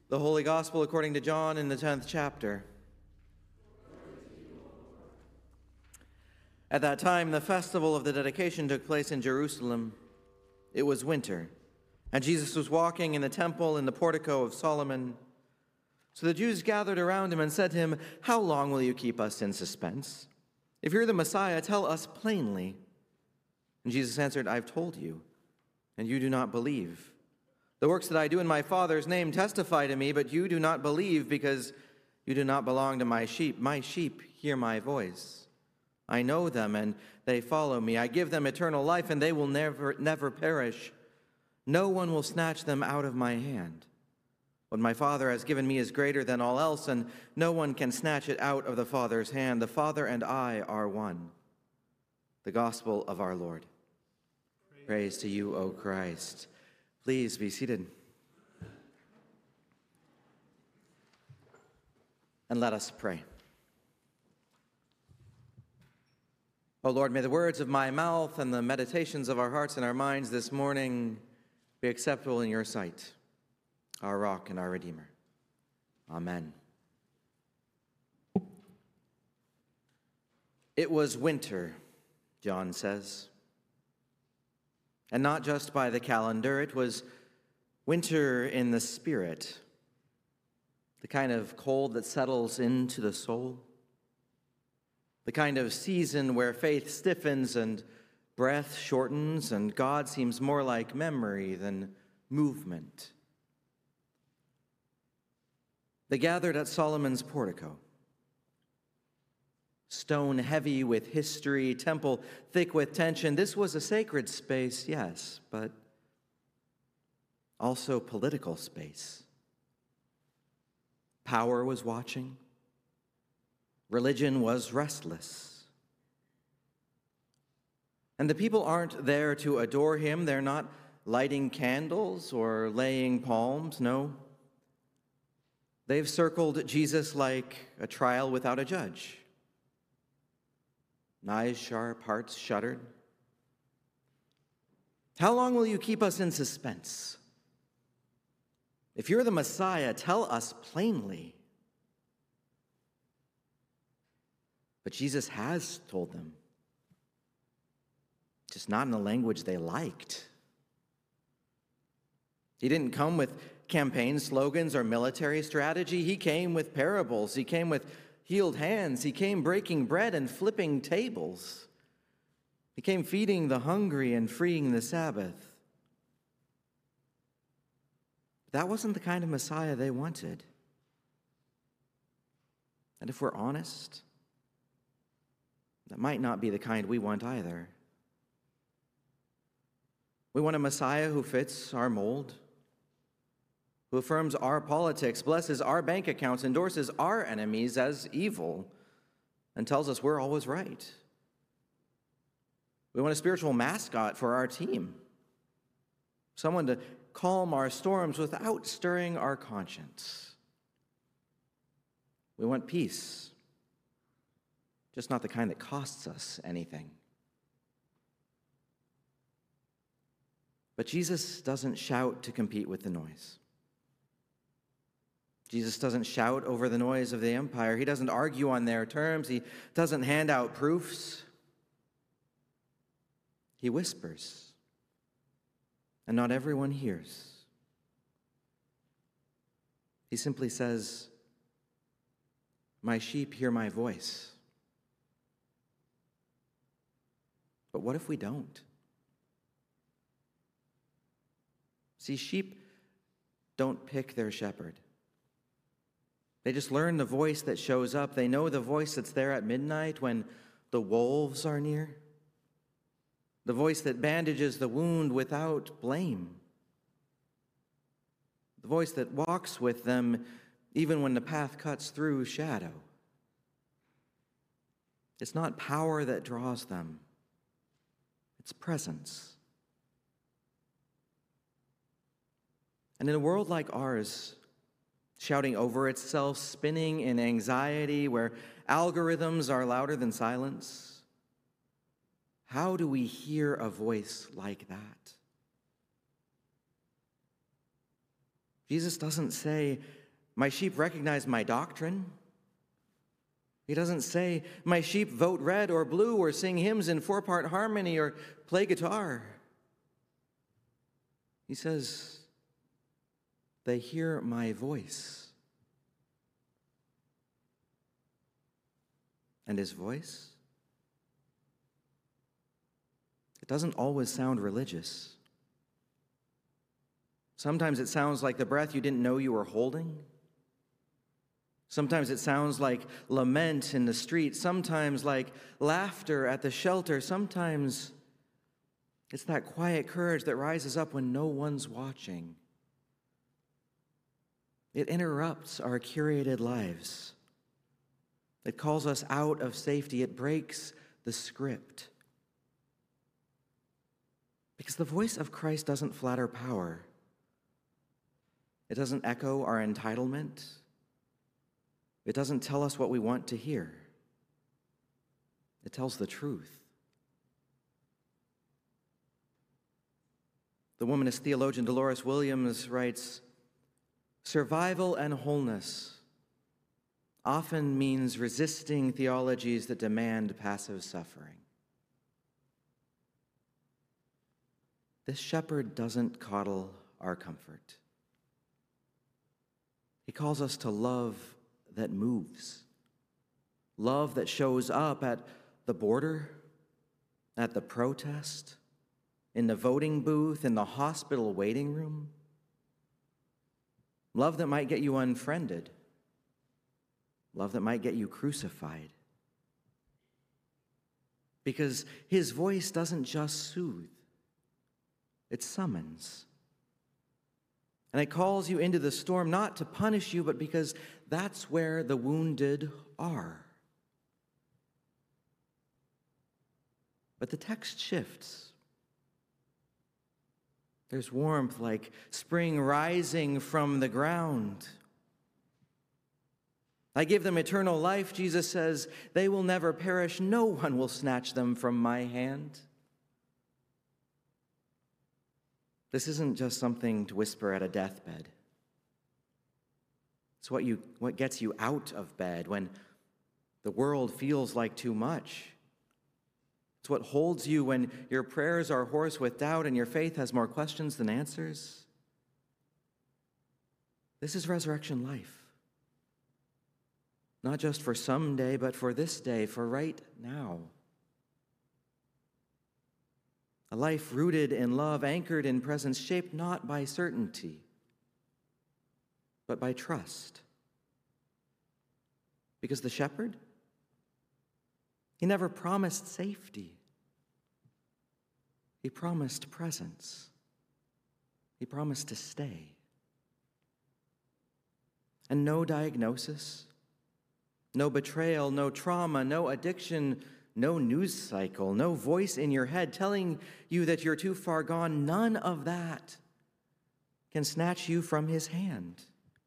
The Holy Gospel according to John in the 10th chapter. At that time, the festival of the dedication took place in Jerusalem. It was winter, and Jesus was walking in the temple in the portico of Solomon. So the Jews gathered around him and said to him, "How long will you keep us in suspense? If you're the Messiah, tell us plainly." And Jesus answered, "I've told you, and you do not believe. The works that I do in my Father's name testify to me, but you do not believe because you do not belong to my sheep. My sheep hear my voice. I know them, and they follow me. I give them eternal life, and they will never perish. No one will snatch them out of my hand. What my Father has given me is greater than all else, and no one can snatch it out of the Father's hand. The Father and I are one." The Gospel of our Lord. Praise to you, O Christ. Please be seated. And let us pray. O Lord, may the words of my mouth and the meditations of our hearts and our minds this morning be acceptable in your sight, our rock and our Redeemer. Amen. It was winter, John says. And not just by the calendar, it was winter in the spirit, the kind of cold that settles into the soul, the kind of season where faith stiffens and breath shortens and God seems more like memory than movement. They gathered at Solomon's portico. Stone heavy with history, temple thick with tension. This was a sacred space, yes, but also political space. Power was watching. Religion was restless. And the people aren't there to adore him. They're not lighting candles or laying palms, no. They've circled Jesus like a trial without a judge. Eyes sharp, hearts shuddered. How long will you keep us in suspense? If you're the Messiah, tell us plainly. But Jesus has told them, just not in the language they liked. He didn't come with campaign slogans or military strategy. He came with parables. He came with healed hands. He came breaking bread and flipping tables. He came feeding the hungry and freeing the Sabbath. That wasn't the kind of Messiah they wanted. And if we're honest, that might not be the kind we want either. We want a Messiah who fits our mold, who affirms our politics, blesses our bank accounts, endorses our enemies as evil, and tells us we're always right. We want a spiritual mascot for our team, someone to calm our storms without stirring our conscience. We want peace, just not the kind that costs us anything. But Jesus doesn't shout to compete with the noise. Jesus doesn't shout over the noise of the empire. He doesn't argue on their terms. He doesn't hand out proofs. He whispers, and not everyone hears. He simply says, "My sheep hear my voice." But what if we don't? See, sheep don't pick their shepherd. They just learn the voice that shows up. They know the voice that's there at midnight when the wolves are near. The voice that bandages the wound without blame. The voice that walks with them even when the path cuts through shadow. It's not power that draws them. It's presence. And in a world like ours, shouting over itself, spinning in anxiety, where algorithms are louder than silence, how do we hear a voice like that? Jesus doesn't say, "My sheep recognize my doctrine." He doesn't say, "My sheep vote red or blue or sing hymns in four-part harmony or play guitar." He says, "They hear my voice." And his voice? It doesn't always sound religious. Sometimes it sounds like the breath you didn't know you were holding. Sometimes it sounds like lament in the street. Sometimes like laughter at the shelter. Sometimes it's that quiet courage that rises up when no one's watching. It interrupts our curated lives. It calls us out of safety. It breaks the script. Because the voice of Christ doesn't flatter power. It doesn't echo our entitlement. It doesn't tell us what we want to hear. It tells the truth. The womanist theologian Dolores Williams writes, "Survival and wholeness often means resisting theologies that demand passive suffering." This shepherd doesn't coddle our comfort. He calls us to love that moves, love that shows up at the border, at the protest, in the voting booth, in the hospital waiting room. Love that might get you unfriended. Love that might get you crucified. Because his voice doesn't just soothe, it summons. And it calls you into the storm not to punish you, but because that's where the wounded are. But the text shifts. There's warmth like spring rising from the ground. "I give them eternal life," Jesus says. "They will never perish. No one will snatch them from my hand." This isn't just something to whisper at a deathbed. It's what gets you out of bed when the world feels like too much. It's what holds you when your prayers are hoarse with doubt and your faith has more questions than answers. This is resurrection life. Not just for someday, but for this day, for right now. A life rooted in love, anchored in presence, shaped not by certainty, but by trust. Because the shepherd, he never promised safety. He promised presence. He promised to stay. And no diagnosis, no betrayal, no trauma, no addiction, no news cycle, no voice in your head telling you that you're too far gone, none of that can snatch you from his hand.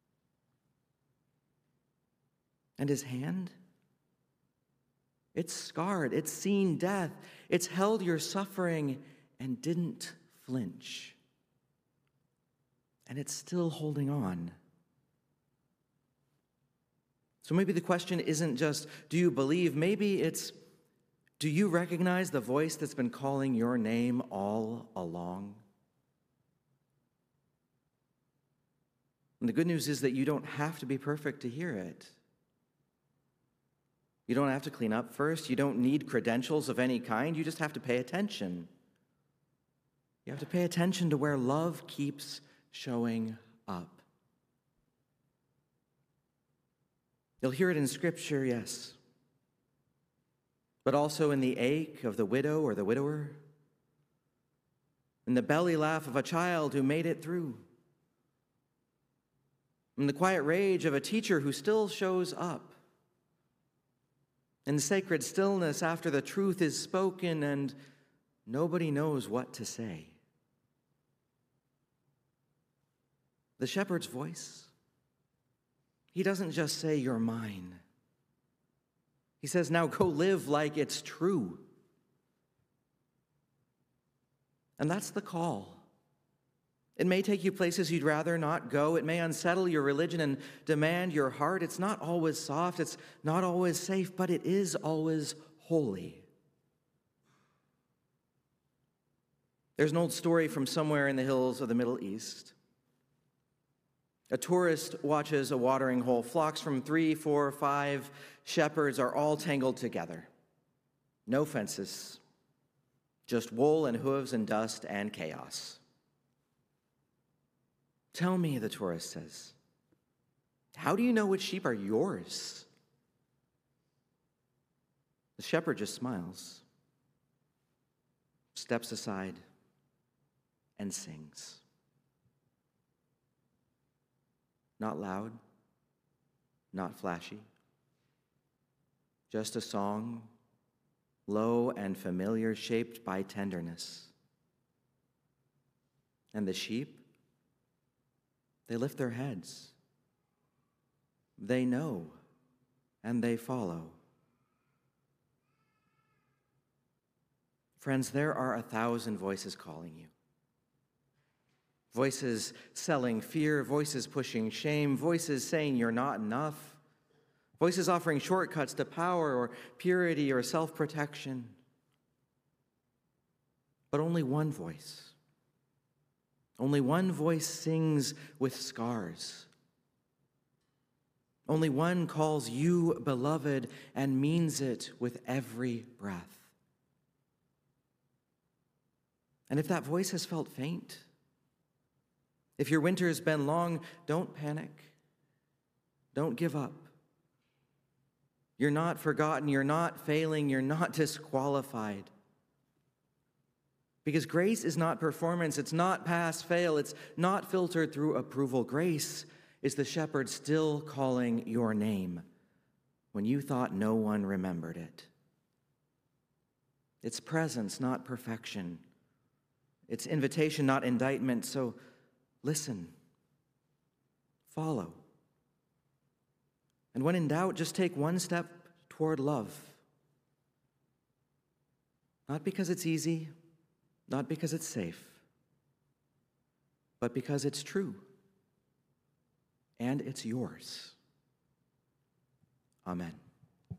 And his hand? It's scarred, it's seen death, it's held your suffering and didn't flinch. And it's still holding on. So maybe the question isn't just, do you believe? Maybe it's, do you recognize the voice that's been calling your name all along? And the good news is that you don't have to be perfect to hear it. You don't have to clean up first. You don't need credentials of any kind. You just have to pay attention. You have to pay attention to where love keeps showing up. You'll hear it in Scripture, yes, but also in the ache of the widow or the widower, in the belly laugh of a child who made it through, in the quiet rage of a teacher who still shows up, in the sacred stillness after the truth is spoken and nobody knows what to say. The shepherd's voice, he doesn't just say, "You're mine." He says, "Now go live like it's true." And that's the call. It may take you places you'd rather not go. It may unsettle your religion and demand your heart. It's not always soft. It's not always safe, but it is always holy. There's an old story from somewhere in the hills of the Middle East. A tourist watches a watering hole. Flocks from 3, 4, 5 shepherds are all tangled together. No fences, just wool and hooves and dust and chaos. Tell me, the tourist says, how do you know which sheep are yours? The shepherd just smiles, steps aside, and sings. Not loud, not flashy, just a song, low and familiar, shaped by tenderness. And the sheep, they lift their heads. They know, and they follow. Friends, there are 1,000 voices calling you. Voices selling fear, voices pushing shame, voices saying you're not enough, voices offering shortcuts to power or purity or self-protection. But only one voice sings with scars. Only one calls you beloved and means it with every breath. And if that voice has felt faint, if your winter's been long, don't panic. Don't give up. You're not forgotten. You're not failing. You're not disqualified. Because grace is not performance. It's not pass-fail. It's not filtered through approval. Grace is the shepherd still calling your name when you thought no one remembered it. It's presence, not perfection. It's invitation, not indictment. So listen, follow. And when in doubt, just take one step toward love. Not because it's easy, not because it's safe, but because it's true and it's yours. Amen.